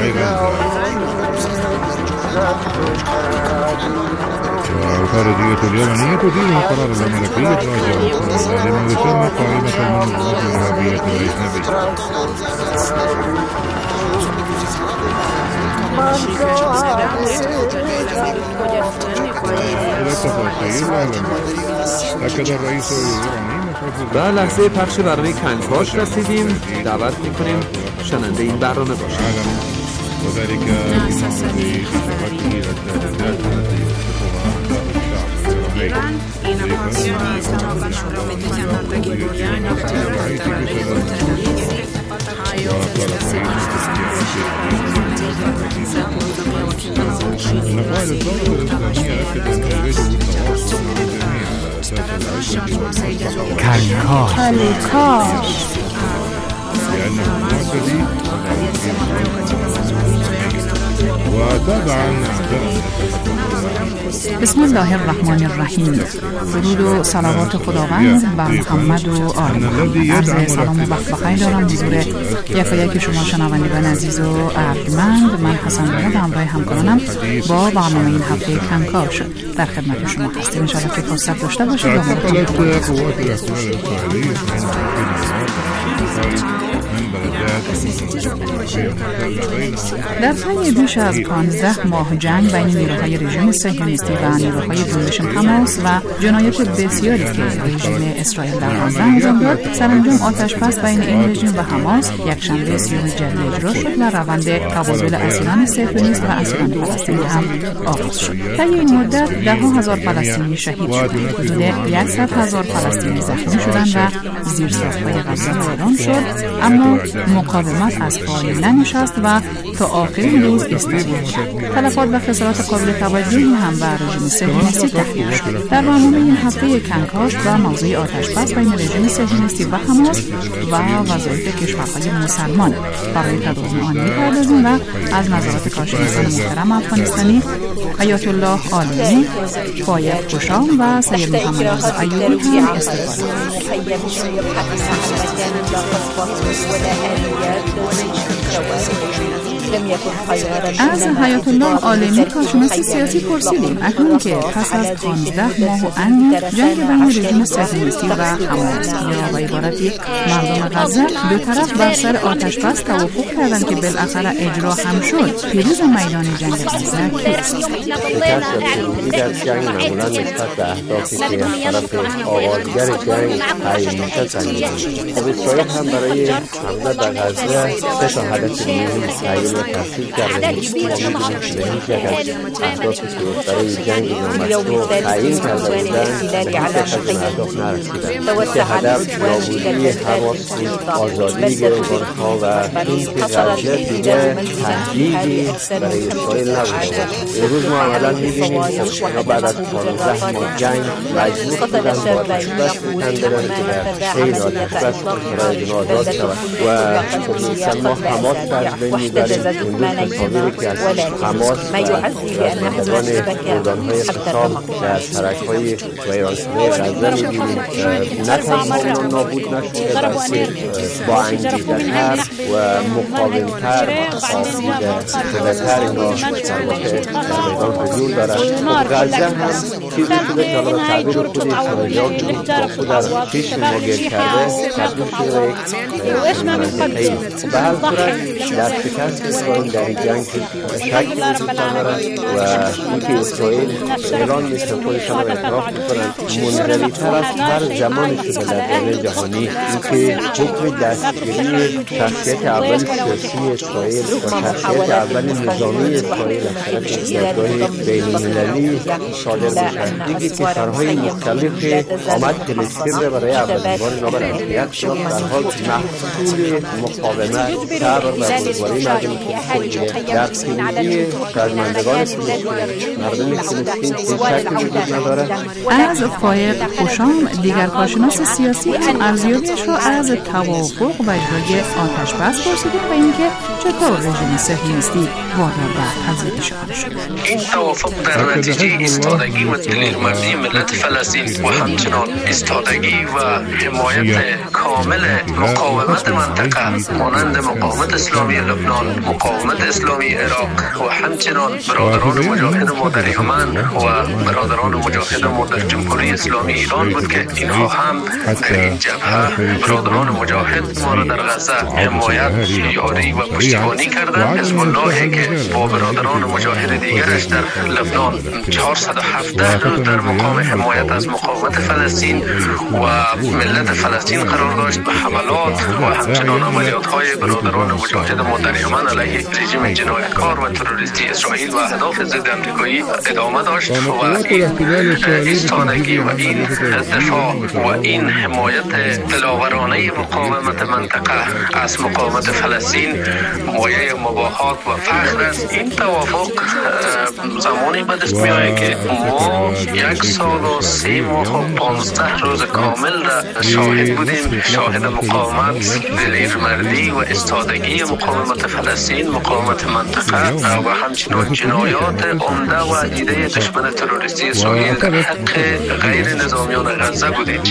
وأوتار دية اليمنية تدين القرار الملكي إخراج لما يسمى قائمة المنظمات الإرهابية الأجنبية. أكد الرئيس الإيراني به لحظه پخش برنامه کنکاش رسیدیم. دعوت میکنیم شنونده این برنامه باشید. وذلك بمعرض إشارته إلى التهديدات التي النقائل الدولة الإسلامية أكد أنه يجب التواصل مع الجميع على أساس العدل کنکاش لأنه معتدي وتابعا بسم الله الرحمن الرحیم. درود و صلوات خداوند بر محمد و آل محمد. عرض سلام و وقت بخیر دارم حضور یک شما شنوندگان عزیز و ارجمند. من حسن دارم به همراه همکارانم با برنامه این هفته کنکاش در خدمت شما هستیم. انشاءالله که فرصت داشته باشید. اعتقلت قوات الاحتلال الإسرائيلي در طی بیش از 15 ماه جنگ بین نیروهای رژیم صهیونیستی و نیروهای جنبش حماس و جنایات بسیاری که رژیم اسرائیل در غزه انجام داد، سرانجام آتش‌بس بین این رژیم و حماس یکشنبه 30 ژوئیه اجرا شد و روند تبادل اسیران صهیونیست و اسیران فلسطینی هم آغاز شد. طی این مدت ده‌ها هزار فلسطینی شهید شد، حدود 100,000 فلسطینی زخمی شدند و زیرساخت‌های غزه ویران شد، اما مقاومت از پای ننشست و تا آخرین روز استمرار کرد. تلفات و خسارات قابل توجهی هم بر رژیم صهیونیستی تحمیل شد. در برنامه این هفته کنکاش و موضوع آتش‌بس بین رژیم صهیونیستی و حماس و وظایف کشورهای مسلمان برای تداوم آن می‌پردازیم و از نظرات کارشناسان محترم افغانستانی آیت الله عالمی، فایق خوشام و سید محمد رضا ایوبی هم استفاده از آیت الله عالمی کارشناس سیاسی پرسیدیم اکنون که پس از 15 ماه و اندی جنگ بین رژیم صهیونیستی و حماس یا به عبارتی مردم غزه دو طرف بر سر آتش‌بس توافق کردند که بالاخره اجرا هم شد. پیروز میدان جنگ غزه کیست؟ در جنگ معمولا نسبت به اهدافی که طرف آغازگر جنگ تعیین میشه تعیین میشه. خب اسرائیل هم برای حمله به غزه سه تا هدف مهم تعیین و تحصیل کرده. ما می‌دونیم که هیچ یک از اهدافی که برای جنگ نامشروع تعیین کرده بودند به هیچ یک از اهداف نرسیدند. سه هدف نابودی حماس، آزادی گروگان‌ها و اینکه غزه دیگه تهدیدی برای اسرائیل نبوده. امروز ما عملاً می‌بینیم که بعد از 15 ماه جنگ مجبور بودن با آتش‌بس بکندن که در خیلی آتش‌بس اسرائیل آزاد شود و خصوصاً ما حماس در بین می‌بریم. امروز تصاویری که از حماس و گردان‌های قسام در سرک‌های ویران شده غزه می‌بینیم. نه تنها اونا نابود نشده بلکه با انگیزه‌تر و مقاوم‌تر شده‌تر اینا در واقع در میدان حضور دارن. غزه هم چیزی شده که حالا تعبیر خود اسرائیلی‌ها که با خود در پیش ما گیر کرده تبدیل شده یک منطقه‌ای. به هر صورت در شکست اسرائیل در این جنگ شک وجود ندارد و اینکه اسرائیل ایران مثل خودشان را اعتراف می‌کنند منزوی‌تر از هر زمانی شده در جامعه جهانی. اینکه حکم دستگیری شخصیت اول سیاسی اسرائیل و شخصیت اول نظامی اسرائیل از طرف دادگاه بین‌المللی صادر بشود. دیگه کشورهای مختلف آمد فلسطین را برای اولین بار اینا به رسمیت شناخت. در حال محصول مقاومت صبر و بزرگواری مردم فلسطین در پیروزی شهروندگان فلسطین مردم فلسطین هیچ شکی وجود ندارد. از فایق خوشام دیگر کارشناس سیاسی هم ارزیابیش را از توافق و اجرای آتش‌بس پرسیدیم و اینکه چطور رژیم صهیونیستی وادار به تضییعش شد. این توافق در نتیجه ایستادگی و دلیرمردی ملت فلسطین و همچنان ایستادگی و حمایت کامل مقاومت منطقه مانند مقاومت اسلامی لبنان، مقاومت اسلامی عراق و همچنان برادران مجاهد ما در یمن و برادران مجاهد ما در جمهوری اسلامی ایران بود که اینها هم در این جبهه برادران مجاهد ما را در غزه حمایت، یاری و پشتیبانی کردند. حزب الله که با برادران مجاهد دیگرش در لبنان 417 روز در مقام حمایت از مقاومت فلسطین و ملت فلسطین قرار داشت و حملات و همچنان عملیات های برادران مجاهد ما در یمن علیه رژیم جنایتکار و تروریستی اسرائیل و اهداف ضد آمریکایی ادامه داشت و این ایستادگی و این دفاع و این حمایت دلاورانه مقاومت منطقه از مقاومت فلسطین مایه مباهات و فخر است. این توافق زمانی به دست می آید که ما 1 سال و 3 ماه و 15 روز کامل را شاهد بودیم، شاهد مقاومت، دلیرمردی و استادگی مقاومت فلسطین، مقاومت منطقه و همچنان جنایات عمده و دیده دشمن تروریستی اسرائیل در حق غیر نظامیان غزه بودیم.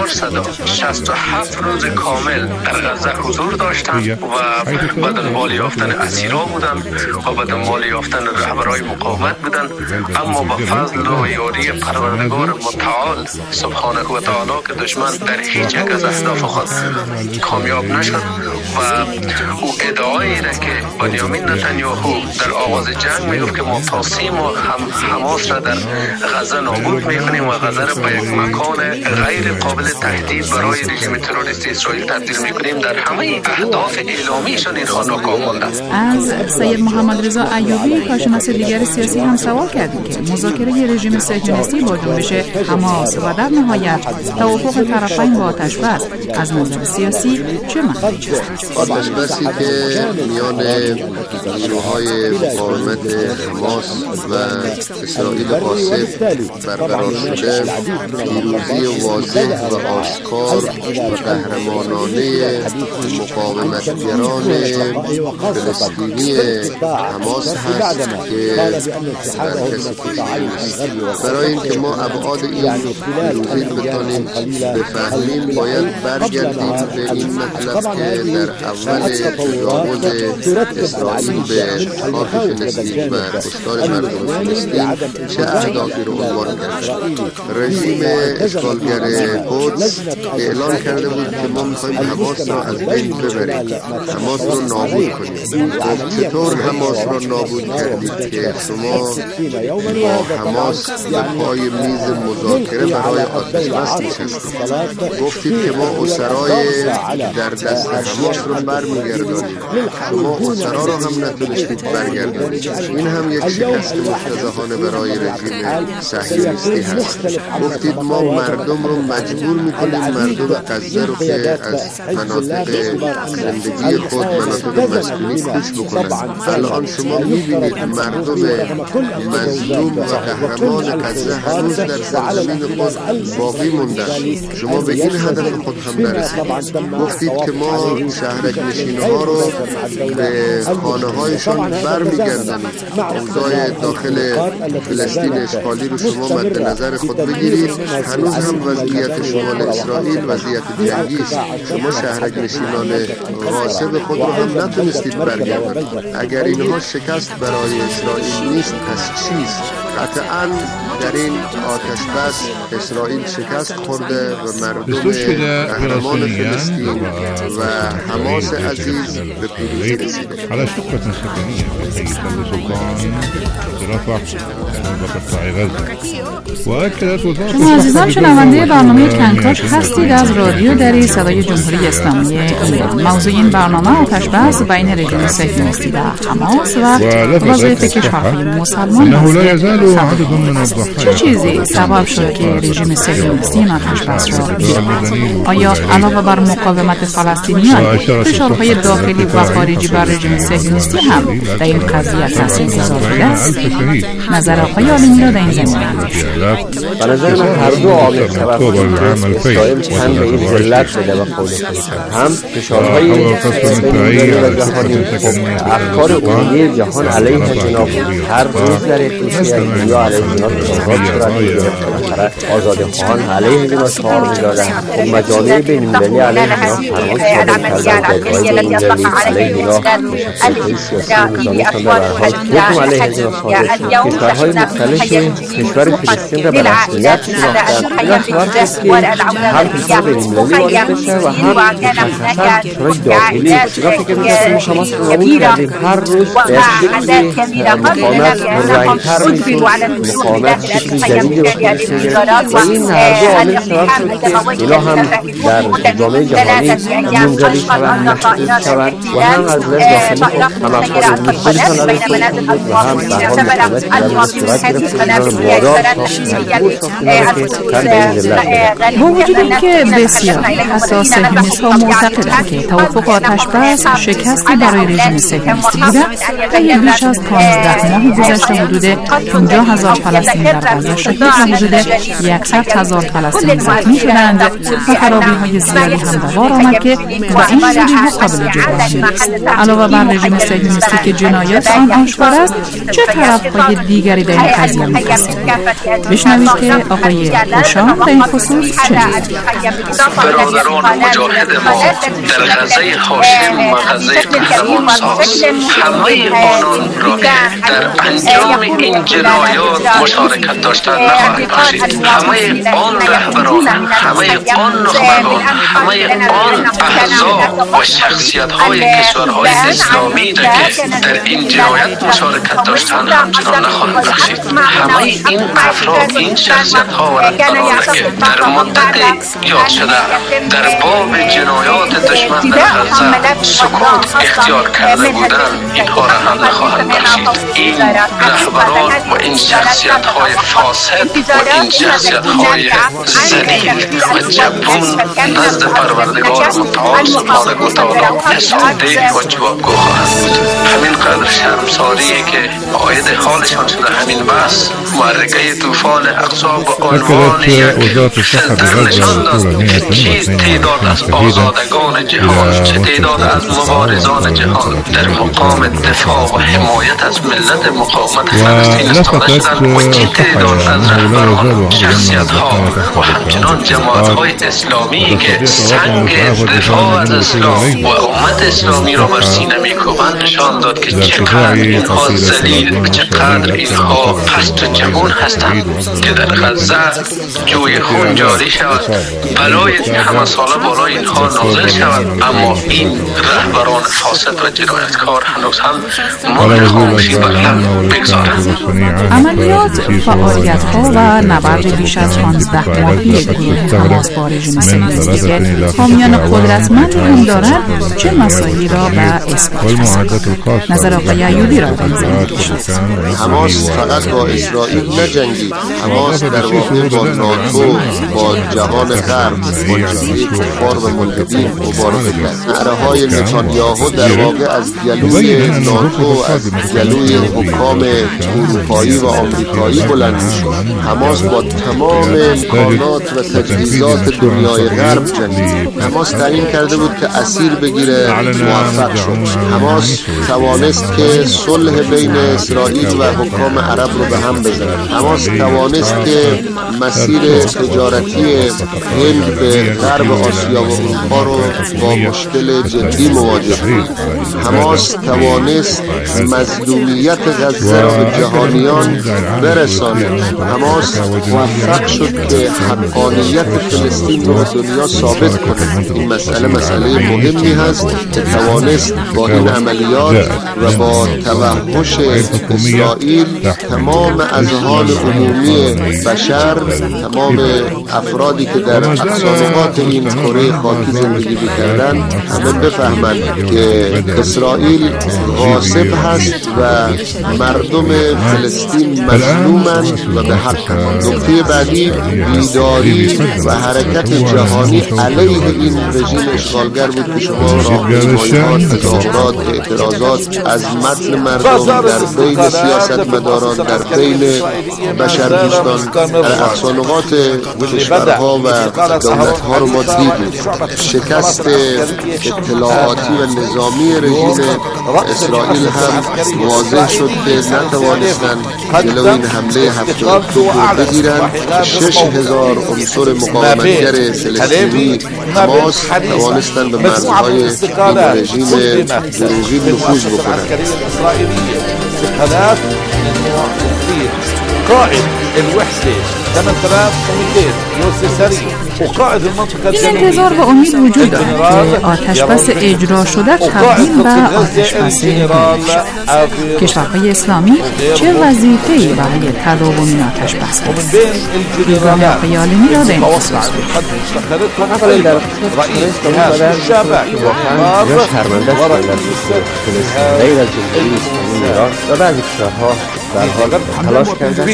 467 روز کامل در غزه حضور داشتند و به دنبال یافتن اسیرا بودند و به دنبال یافتن رهبرای مقاومت بودند، اما با فضل و یاری پروردگار متعال سبحانه و تعالی که دشمن در هیچ یک از اهداف خود کامیاب نشد و او ادعایی را که بنیامین نتانیاهو در آغاز جنگ میگفت که ما تا 3 ماه حماس را در غزه نابود میکنیم و غزه را به یک مکان غیر قابل تهدید برای رژیم تروریستی اسرائیل تبدیل میکنیم، در همه اهداف اعلامیشان اینها ناکام مانده. از سید محمد رضا ایوبی کارشناس دیگر سیاسی هم سوال کردیم که مذاکره رژیم صهیونیستی با جنبش حماس و در نهایت توافق طرفین با آتش‌بس از نظر سیاسی چه مخرجی است؟ آتش‌بسی که میان نیروهای مقاومت حماس و اسرائیل غاصب برقرار شده پیروزی واضح و آشکار و قهرمانانه مقاومتگران فلسطینی حماس هست که مرکز پیروزی است. برای اینکه ما ابعاد این پیروزی بتانیم بفهمیم باید برگردیم به این مطلب که در اول تجاوز اسرائیل به خاک فلسطین و کشتار مردم فلسطین چه اهدافی رو عنوان کرد. رژیم اشغالگر قدس اعلان کرده بود که ما میخوایم حماس را از بین ببریم، حماس رو نابود کنیم. چطور حماس را نابود کردید که شما با حماس به پای میز مذاکره برای آتش‌بس نشستید؟ گفتید که ما اسرای در دست حماس رو برمیگردانیم، شما اسرا را هم نتونستید برگردانید. این هم یک شکست مفتضحانه برای رژیم صهیونیستی هست. گفتید ما مردم رو مجبور میکنیم مردم غزه رو که از مناطق زندگی خود، مناطق مسکونی کوچ بکنند. الان شما میبینید مردم مظلوم و قهرمان غزه هنوز در سرزمین خود باقی موندن. شما به این هدف خود هم نرسیدید. گفتید که ما شهرک نشین‌ها رو به خانه‌هایشان برمیگردانیم. اوضاع داخل فلسطین اشغالی رو شما مد نظر خود بگیرید. هنوز هم وضعیت شمال اسرائیل وضعیت جنگی است. شما شهرک نشینان غاصب خود رو هم نتونستید برگردانید. اگر اینها شکست برای اسرائیل نیست پس چیست؟ قطعاً در این آتش‌بس اسرائیل شکست خورده و مردم قهرمان فلسطین و حماس عزیز به پیروزی رسیده. على شقة سكنية في حي تل سلطان رفح بقطاع غزة وأكدت وزارة شما عزیزان شنونده برنامه کنکاش هستید از رادیو دری صدای جمهوری اسلامی ایران. موضوع این برنامه آتش‌بس بین رژیم صهیونیستی و حماس و وضعیت کشورهای مسلمان است. چه چیزی سبب شد که رژیم صهیونیستی این آتش‌بس را بیاندازد؟ آیا علاوه بر مقاومت فلسطینیان فشارهای داخلی و خارجی بر رژیم صهیونیستی هم در این قضیه تاثیرگذار بوده است؟ نظر آقای عالمی را در این زمینه به نظر من هر دو عامل سبب شده است. اسرائیل هم به این ذلت بده و قول هم فشارهای جهانی، افکار عمومی جهان علیه جناب هر روز در روسیه فلسطینی‌ها علیه اینا تظاهرات صورت می‌گرفت، بالاخره آزادی‌خواهان علیه اینا شعار می‌دادند و مجامع بین‌المللی علیه اینا پرواز کردند، جایگاه بین‌المللی علیه اینا سلطه سیاسی نظامی هم به هر حال حکم علیه اینا صادر شد. کشورهای مختلف کشور فلسطین را به رسمیت شناختند. اینا شعار کرد که هم کشور بین‌المللی وارد بشه و هم مشخصاً کشورهای داخلی. اینا فکر می‌کردن که حماس رو نابود کردیم، هر روز به شکلی مقاومت پررنگ‌تر می‌شد، مقاومت شکل جدیدی رو خودش می‌گرفت و این هر دو عامل سبب شد که اینا هم در جامعه جهانی منزوی شوند، محدود شوند و هم از نظر داخلی هم افکار مختلفشان علیه خودشون بود و هم به حال مقاومت کردن صورت گرفت و اینا رو وادار با وجود اینکه بسیار حتی صهیونیست‌ها معتقدند که توافق آتش‌بس شکستی برای رژیم صهیونیستی بوده و بیش از 15 ماه گذشته حدود 50,000 فلسطینی در غزه شهید و حدود 100,000 فلسطینی زخمی شدند و خرابی‌های زیادی هم به بار آمد که با این وجودها قابل جبران نیست. علاوه بر رژیم صهیونیستی که جنایات آن آشکار است، چه طرف‌های دیگری در این قضیه می‌خواستند؟ بشنوید که آقای خوشان در این خصوص چه می‌گوید. برادران مجاهد ما در غزه هاشم و غزه قهرمانساز همه آنان را که در انجام این جنایات مشارکت داشتند نخواهند بخشید. همه آن رهبران، همه آن نخبگان، همه آن احزاب و شخصیت‌های کشورهای اسلامی را که در این جنایت مشارکت داشتند همچنان نخواهند بخشید. همه این افراد، این شخصیت‌ها و رهبران که در مدت یاد شده در باب جنایات دشمن در غزه سکوت اختیار کرده بودند، اینها را هم نخواهند بخشید. این رهبران و این شخصیت‌های فاسد و این شخصیت‌های ذلیل و جبون نزد پروردگار متعال سبحانه و تعالی حسابدeh و جوابگو خواهند بود. همین قدر شرمساریه که عاید حالشان شده همین بس معرکه طوفان اقصا با عنوان یک فیلتر نشان داد که چیست تعداد از آزادگان جهان، چه تعداد از مبارزان جهان در مقام دفاع و حمایت از ملت مقاومت فلسطین استاده شدند و چه تعداد از رهبران، شخصیت‌ها و همچنان جماعت‌های اسلامی که سنگ دفاع از اسلام و امت اسلامی را بر سینه می‌کوبند نشان داد که چقدر اینها ذلیل و چقدر اینها پست و جهون هستند که در غزه جوی خون جاری شود، بلای این همه ساله بالای اینها نازل شود، اما این رهبران فاسد و جنایتکار هنوز هم مهر خاموشی بر لب بگذارند. عملیات، فعالیت‌ها و نبرد بیش از 15 ماهی گروه حماس با رژیم صهیونیستی که حامیان قدرتمندی هم دارند چه مسائلی را به اثبات رساند؟ نظر آقای ایوبی را در این زمینه بشنوید. حماس فقط با اسرائیل نجنگید، حماس در واقع با ناتو، با جهان غرب، با جمعیت کفار و ملحدین مبارزه کرد. نعره‌های نتانیاهو در واقع از گلوی ناتو، از گلوی حکام اروپایی و آمریکایی بلند شد. حماس با تمام امکانات و تجهیزات دنیای غرب جنگید. حماس تعیین کرده بود که اسیر بگیره، موفق شد. حماس توانست که صلح بین اسرائیل و حکام عرب رو به هم بزنه. حماس توانست که مسیر تجارتی هند به غرب آسیا و اروپا رو با مشکل جدی مواجه کنه. حماس توانست مظلومیت غزه را به جهانیان برسانه. حماس موفق شد که حقانیت فلسطین رو به دنیا ثابت کنه. این مسئله مهمی هست که توانست با این عملیات و با توحش اسرائیل تمام اذهان عمومی بشر، تمام افرادی که در اقصانقاط این کره خاکی زندگی می‌کردن همه بفهمند که اسرائیل غاصب هست و مردم فلسطین مظلومند و به حق. نکته بعدی بیداری و حرکت جهانی علیه این رژیم اشغالگر بود که شما راهنمایی‌ها، تظاهرات، اعتراضات از متن مردم در بین سیاستمداران، در بین بشردوستان، در اقصانقاط کشورها و دولتها رو ما دیدیم. شکست اطلاعاتی و نظامی رژیم اسرائیل هم واضح شد که نتوانستند جلو این حمله 7 اکتبر بگیرند. 6000 عنصر مقاومتگر فلسطینی حماس توانستند به مرزهای این رژیم دروغی نفوذ بکنند. قائد الوحدة 8200 يوسف سري وقائد المنطقة این انتظار و امید وجود دارد که آتشبس اجرا شده تبدیل به آتشبس نهایی شود. کشورهای اسلامی چه وظیفه‌ای برای تداوم این آتشبس است؟ دیدگاه آقای عالمی را به این خصوص اولا در رئیس شرمنده غیر از جمهوری اسلامی ایران و بعضی کشورها در حال تلاش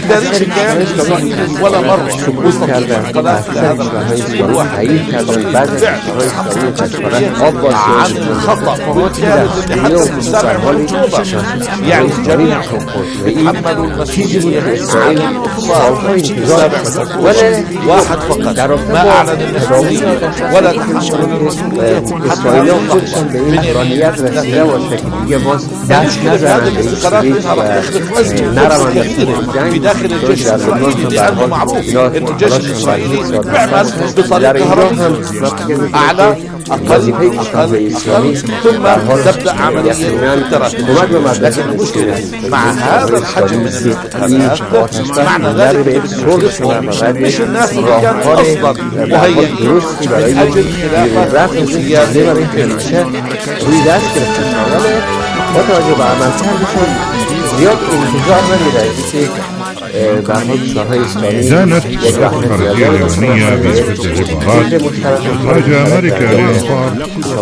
کردن ولا مرة سقوط کردن کشورهای اسلامی تایید کردن بعضی کشورهای اسلامی تشکیلات آب عن خطأ فهو كان در حالی يعني جميع محمد المسؤولية اسرائیل سالها انتظار ولی واحد فقط ما أعلن المسؤولية ولا تحمل المسؤولية اسرائیل خودشان به این حرانیت رسیده و شکلیه باز دست نزنند به این سریع نروند في داخل الجيش الإسرائيلي لأنه معروف أن الجيش الإسرائيلي يعمل بطريقة رئيسية أعلى أقل ثم تبدأ عملية مع هذا الحجم من الانتقالات معنى ذلك مش الناس اللي كانت أصلا مهيئين من أجل خلافات سياسية با توجه به عملکردشان زیاد انتظار نمی‌رسید که به حال کشورهای اسلامی زانت الخارجية اليابانية بنسبة العبارات إخراج أمريكا لأنفاق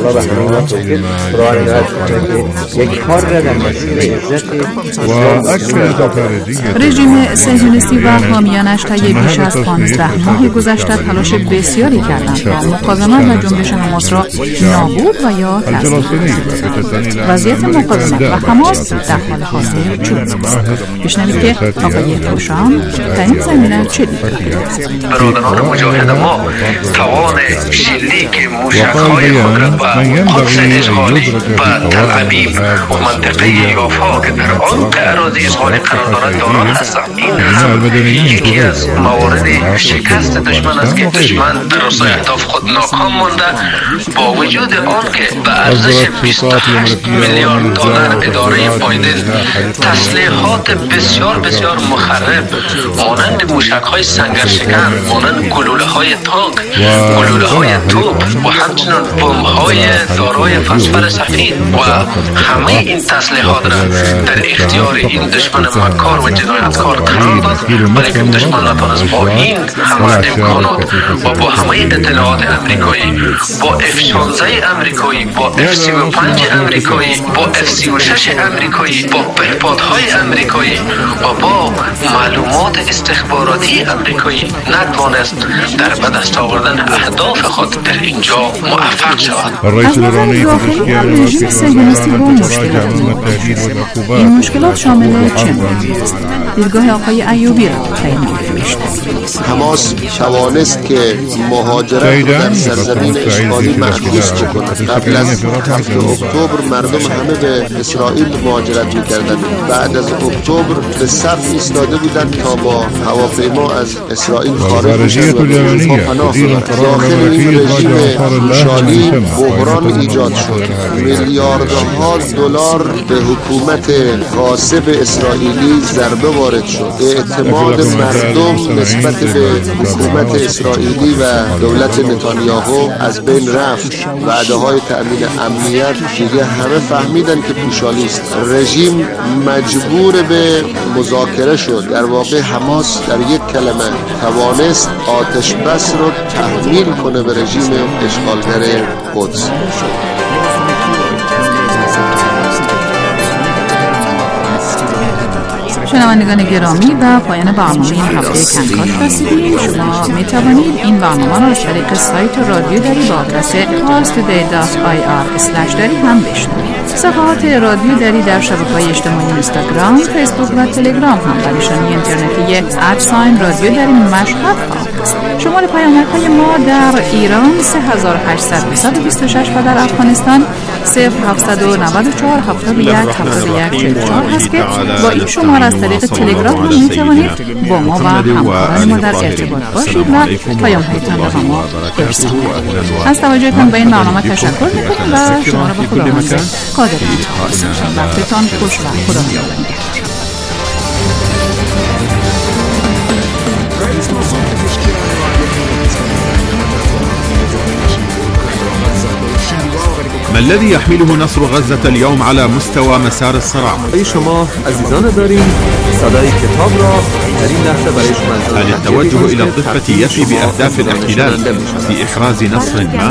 وأكدت الخارجية رژیم صهیونیستی و حامیانش طی بیش از 15 ماه گذشته تلاش بسیاری کردند تا مقاومت و جنبش حماس را نابود و یا تضعیف کنند. وضعیت مقاومت و حماس در حال حاضر چگونه است؟ بشنوید که آقای خوشام در این زمینه چه دیدگاهی دارد. برادران مجاهد ما توان شلیک موشک‌های خود را به قدس اشغالی و تل ابیب و منطقه یافا که در عمق اراضی اشغالی قرار دارد داران هستند. این هم یکی از موارد شکست دشمن است که دشمن در رسای اهداف خود ناکام مانده با وجود آنکه به ارزش 28 میلیارد دلار اداره بایدن تسلیحات بسیار مخرب مانند موشک‌های سنگرشکن، مانند گلوله‌های تانک، گلوله‌های توپ و همچنین بمب‌های دارای فسفر سفید و همه این تسلیحات را در اختیار این دشمن مکار و جنایتکار قرار داد، ولی که دشمن نتوانست با این همه امکانات و با همه اطلاعات امریکایی، با F-16 امریکایی، با F-35 امریکایی، با F-36 امریکایی، با پهپادهای امریکایی و با معلومات استخباراتی امریکایی نتوانست در به دست آوردن اهداف خود در اینجا موفق شود. از نظر داخلی هم رژیم صهیونیستی با مشکلات مواجه. این مشکلات شامل چه موردی است؟ دیدگاه آقای ایوبی را حماس توانست که مهاجرت در سرزمین اشغالی محبوس بکند. قبل از 7 اکتبر مردم همه به اسرائیل مهاجرت می‌کردند. بعد از اکتبر به صف ایستاده بودند تا با هواپیما از اسرائیل خارج بشوند و پناه ببرند. داخل این رژیم شالی بحران ایجاد شد. میلیاردها دلار به حکومت غاصب اسرائیلی ضربه وارد شد. اعتماد مردم نسبت به حکومت اسرائیلی و دولت نتانیاهو از بین رفت. وعده‌های تأمین امنیت دیگه همه فهمیدن که پوشالی است. رژیم مجبور به مذاکره شد. در واقع حماس در یک کلمه توانست آتش بس رو تحمیل کنه به رژیم اشغالگر قدس. شنوندگان گرامی، و پایان برنامه این هفته کنکاش رسیدیم. شما می توانید این برنامه را از طریق سایت رادیو دری با آدرس parstoday.ir/dari هم بشنوید. صفحات رادیو دری در شبکه‌های اجتماعی اینستاگرام، فیسبوک و تلگرام هم در نشانی اینترنتی @رادیو دری مشهد است. شمار پیامک‌های ما در ایران 3826 و در افغانستان 0794 71 71 44 هست که با این شماره از طریق تلگرام هم میتوانید با ما و همکاران ما در ارتباط باشید و پیام‌هایتان را با ما برسانید. از توجهتان به این برنامه تشکر می‌کنم و شما را به خداوند قادر می‌سپارم. وقتتان خوش و خدا نگهدار. ما الذي يحمله نصر غزة اليوم على مستوى مسار الصراع؟ شما عزیزان داریم صدای کتاب را در این لحظه برای شما. هل التوجه إلى الضفة يفي بأهداف الاحتلال في إحراز نصر ما؟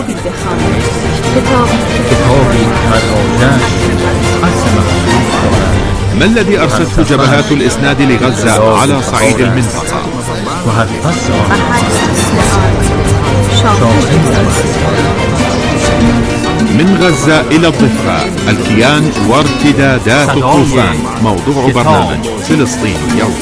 ما الذي أرسته جبهات الإسناد لغزة على صعيد المنطقة؟ من غزة إلى الضفة، الكيان وارتدادات الطوفان، موضوع برنامج فلسطين اليوم.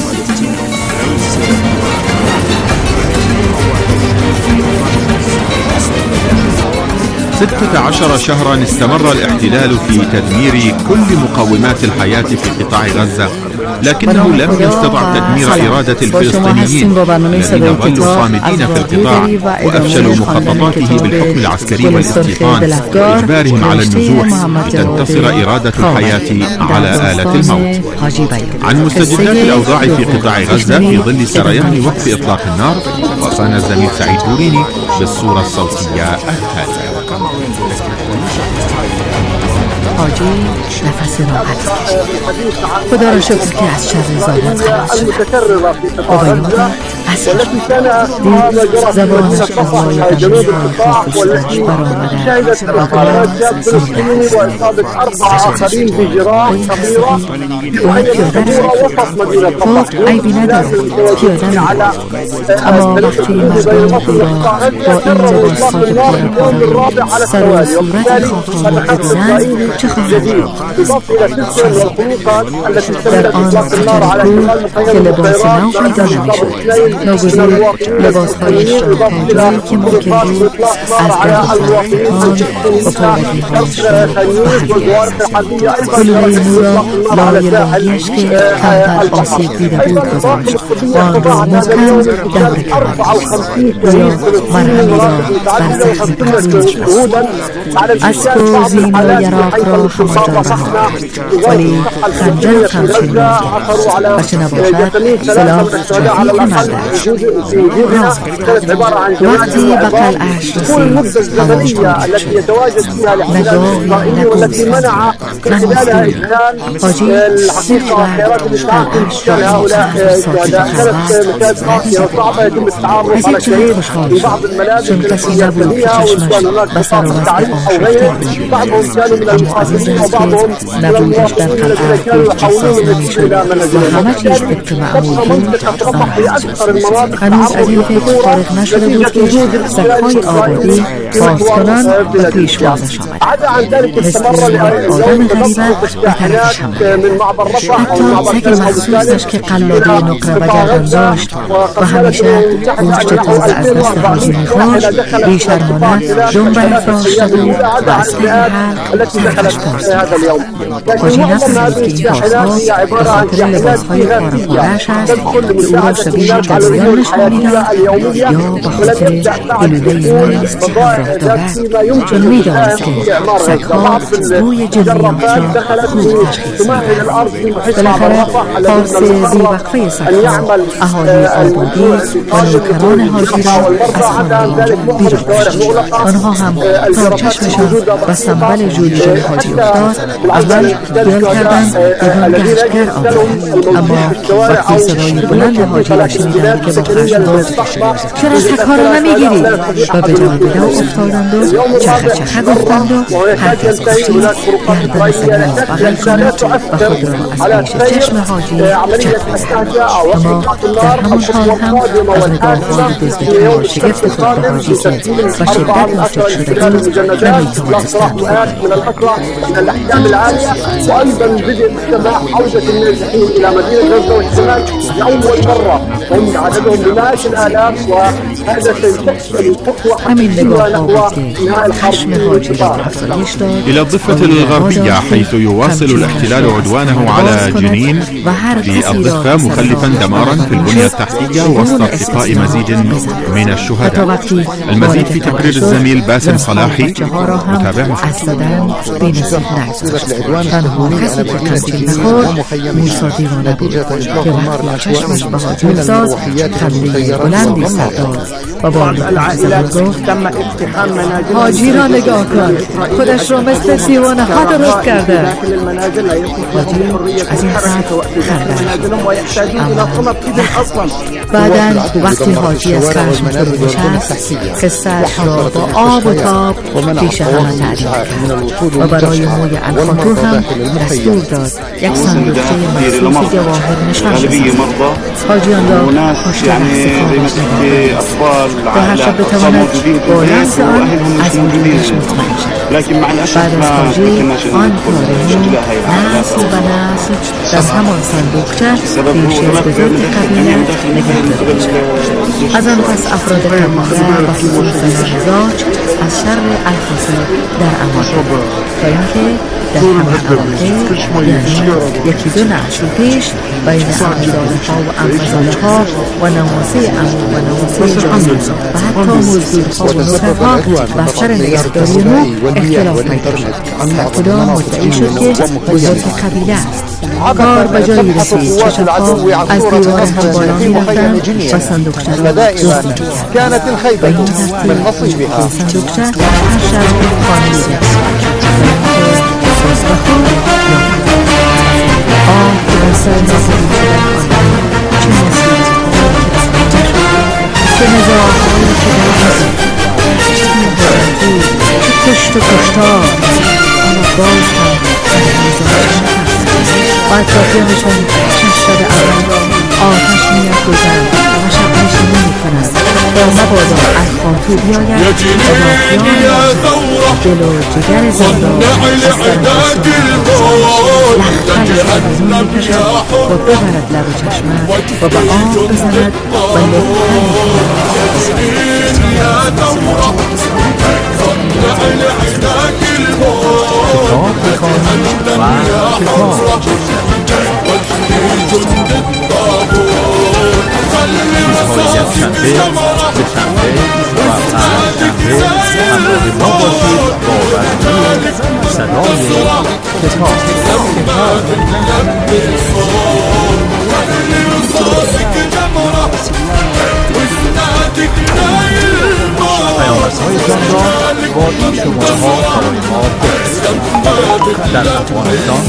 16 شهرا استمر الاحتلال في تدمير كل مقومات الحياة في قطاع غزة، لكنه لم يستطع تدمير إرادة الفلسطينيين الذين ظلوا صامدين في القطاع وأفشلوا مخططاته بالحكم العسكري والاستيطان وإجبارهم على النزوح لتنتصر إرادة الحياة على آلة الموت. عن مستجدات الأوضاع في قطاع غزة في ظل سريان وقف إطلاق النار وصانا الزميل سعيد بوريني بالصورة الصوتية التالية. حاجی نفس راحت کشید. خدا را شکر که از شر ظالم خلاص شد. با بیان اصل دید زبانش از لای غمی ها خوفش برآمده و قلب باید پیاده رسید. خب عیبی ندارد، پیاده می‌رود. اما وقتی مردم خدا با این لباس‌های پاره سر و صورت خاک‌آلوده ببینند چه خواهد در آن تفکر که لباس نو پیدا نمی‌شد. ناگزیر لباس‌هایش را تا جایی که ممکن بود از درد و پارگی‌هایش را برداشت. کلوله مو را لای راهیش که کمتر آسیب دیده بود گذاشت و آن را محکم دم کرد. گویا مرهمی را بر زخم تسکین شد. اسب و زین و یراق را همانجا رها ولی خنجر خمشین را و چه نباشد سلاح رفیق مرد راز وقتی به قلعه‌اش رسید هوای تاریک شد. نگاهی نگوزید نمازدید. حاجی سیخ کرد قلعه‌اش را از این جهت خوشحال شد چون کسی نبود که چشمش به سر و وضع آشفته نبودش در قلعه احساس نمی‌شد و همه چیز طبق معمول بود خواهد شد. هنوز از این فکر فارغ نشده بود که سگ‌های آبادی باز کنان و پیشوازش آمد. مثل آدم غریبه به طرفش آمد. حتی سگ مخصوصش که قلابه نقره و گردن داشت و همیشه گوشت تازه از دست حاجی می‌خورد بیشرمانه دم برافراشته بود و از طی حلق سرخش پرسید. حاجی نفهمید که این پاسها به خاطر لباسهای پاره‌پاره‌اش است که او را شبیه جزیان نشان می‌داد یا به خاطر گلوله‌ای نیست که همراه دارد، چون می‌دانست که سگ‌ها بوی جزیات را خوب تشخیص می‌دهند. بالاخره پارس بیوقفه سگ‌ها اهالی آبادی و نوکران حاجی را از خانه بیرون کشید. آنها هم تا چشمشان به سنبل جولیده حاجی افتاد اول گل کردند بدون گشتگر آمدند. اما وقتی صدای بلند حاجی را شنیدند که با خشم گفت چرا سگ‌ها را نمیگیری و به جا بدو افتادند و چخه گفتند و هرکس گفتی گردن سگ را بغل کند و خود را از پیش چشم حاجی چرخاند. اما در همان حال هم از نگاه‌های دزدکی و شگفت خود به حاجی که به شدت ناطق شده بود نمی‌توانستند من الأسرع من الأحجام العالية وأيضا بدء استماع عودة النازحين إلى مدينة غزة والشمال لأول مرة وهم عددهم بمئات الآلاف، وهذا سيشكل خطوة حقيقية نحو انهاء الحرب. إلى الضفة الغربية حيث يواصل الاحتلال عدوانه على جنين في الضفة مخلفا دمارا في البنية التحتية وسط ارتقاء مزيد من الشهداء. المزيد في تقرير الزميل باسم صلاحي متابعه. حاجی را نگاه کن، خودش را مثل سیوان ها درست کرده. از این بعداً وقتی حاجی از خشم فرو نشست قصه‌اش را با آب و تاب پیش همه تعریف کرد و برای موی الخاطو هم دستور داد یک صندوقچه مخصوص جواهر نشان بزند. حاجیان را پشت بحث خوابش نگرد و هر شب بتواند با لمس آن از وجودش مطمئن شد. بعد از حاجی آن کارمون نسل و نسل در همان صندوقچه پیش بزرگ قبیله نگهداری می‌شود. از آن پس افراد قبیله و خصوص مزاج از شر الفاسد در امان تا اینکه در همه اواخر یعنی یکی دو نسل پیش بین عمزاده‌ها و عمزاده‌ها و نواسه عمو و نواسه جامعه و حتی مزدورها و مصرها بر سر نگهداری نو اختلاف پیدا شد. کدام مدعی شد که بزرگ قبیله است. کار به جایی رسید که شبها از دیوار هم بالا می‌رفتند و صندوقچه را دزدی می‌کردند. به این ترتیب صندوقچه هر شب خانه می‌رسید. که بر سر نازدید شدن آنها چه نصیبی که نزاع‌هایی که در نزید چه مهارتی چه کشت و کشتار اما باز هم در نزاعش نفست و اطرافیانشان ششرد اول آتش می‌افروزند و شب‌نشینی می‌کنند تا مبادا الخاطو بیاید و باقیان را دل و جگر زندان از سر لخخلش را بیرون می‌کشد و ببرد لب و چشمت و به آب بزند و پیامرزهایتان را با این شماره ها برای ما بفرستید. در افغانستان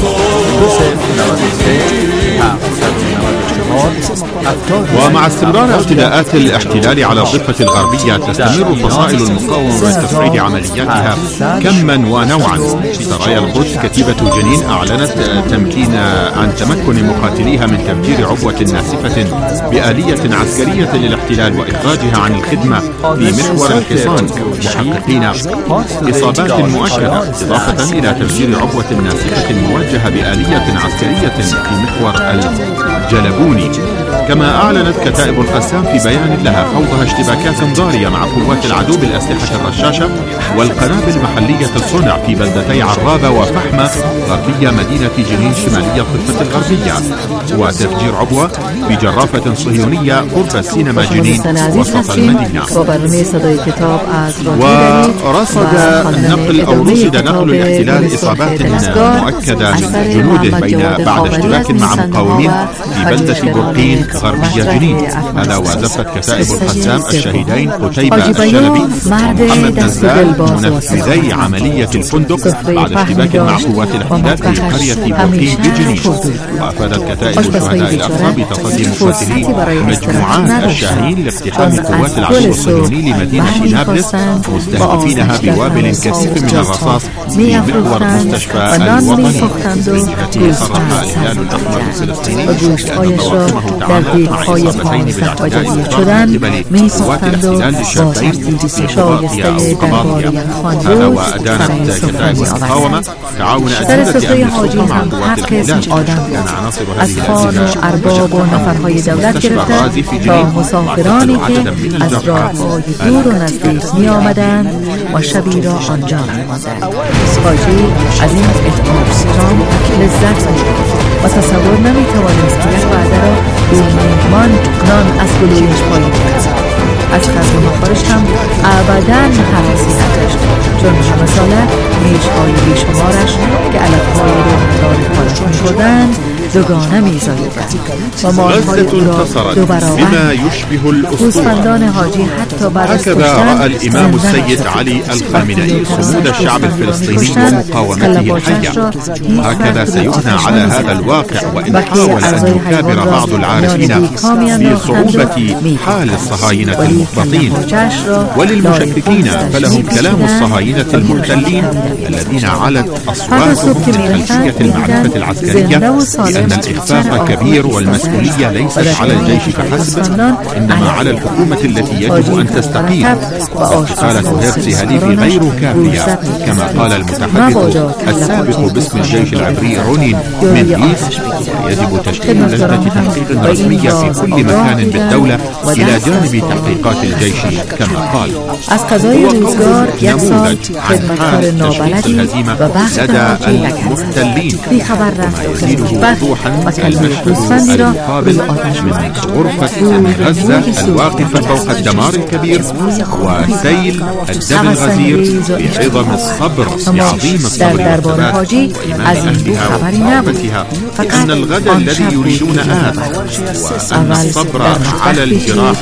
2093 ومع استمرار اعتداءات الاحتلال على الضفة الغربية تستمر فصائل المقاومة وتفريد عملياتها كما ونوعا. سرايا القدس كتيبة جنين أعلنت عن تمكن مقاتليها من تفجير عبوة ناسفة بآلية عسكرية للاحتلال وإخراجها عن الخدمة في محور الحصان، محققين إصابات مؤكدة إضافة إلى تفجير عبوة ناسفة موجهة بآلية عسكرية في محور الجلبوني. كما أعلنت كتائب القسام في بيان لها خوضها اشتباكات ضارية مع قوات العدو بالأسلحة الرشاشة والقنابل محلية الصنع في بلدتي عرابة وفحمة غربية مدينة جنين شمالية الضفة الغربية، وتفجير عبوة بجرافة صهيونية قرب سينما جنين وسط المدينة. ورصد نقل الاحتلال إصابات مؤكدة من جنوده بعد اشتباك مع مقاومين في بلدة برقين غربية جنين. هذا وزفت كتائب القسام الشهيدين قتيبة الشلبي ومحمد نزال منفذي عملية الفندق بعد اشتباك مع قوات الاحتلال في قرية برقين بجنين. وأفادت كتائب الشهداء الأخرى بتصدي مقاتلي مجموعات الشاهين لاقتحام قوات العدو الصهيوني لمدينة نابلس مستهدفينها بوابل كثيف من الرصاص في محور مستشفى الوطني. التي صرح الهلال الأحمر الفلسطيني بأن طواقمه دیگ‌های 15 عجزیه شدن می‌سوختند و با ترتیب شایسته درباره خانده برای سفره می‌آوردند. در سفره حاجی هم هر قسم آدم بود، از خان و ارباب و نفرهای دولت گرفته تا مسافرانی که از راه‌های دور و نزدیک می‌آمدند و شبی را آنجا می‌ماندند. حاجی از این اطعام لذت می‌برد و تصور نمی‌توانست که یک وعده را به مهمان نان از گلویش پایین کند. از خزم مخارش هم ابداً حرسی نداشت، چون همه ساله میش‌های بیشمارش که علف‌های روحاندار خارج می‌شدند دوگانه می‌زاییدند و مال‌های او را دو برابر. گوسفندان حاجی حتی بعد از رأى الإمام السيد علي الخامنئي صمود الشعب الفلسطيني ومقاومته الحية. هكذا سيبنى على هذا الواقع وإن حاول أن يكابر بعض العارفين في صعوبة حال الصهاينة المحبطين. وللمشككين فلهم كلام الصهاينة المحتلين الذين علت أصواتهم من خلفية المعرفة العسكرية بأن الإخفاق كبير والمسؤولية ليست على الجيش فحسب، إنما على الحكومة التي يجب أن تستقيل. واستقالة هيرتز هاليفي غير كافية كما قال المتحدث السابق باسم الجيش العبري رونين منديس. يجب تشكيل لجنة تحقيق رسمية في كل مكان بالدولة إلى جانب تحقيقات الجيش كما قال. هو نموذج عن حال تشخيص الهزيمة لدى المحتلين وما يزيده وضوحا المشهد المقابل من غرفة غزة الواقفة فوق الدمار الكبير وسيل الدم الغزير بعظم الصبر بعظيم الصبر والثبات وإيمان أهلها وقوتها بأن الغد الذي يريدون آت وأن الصبر على الجراح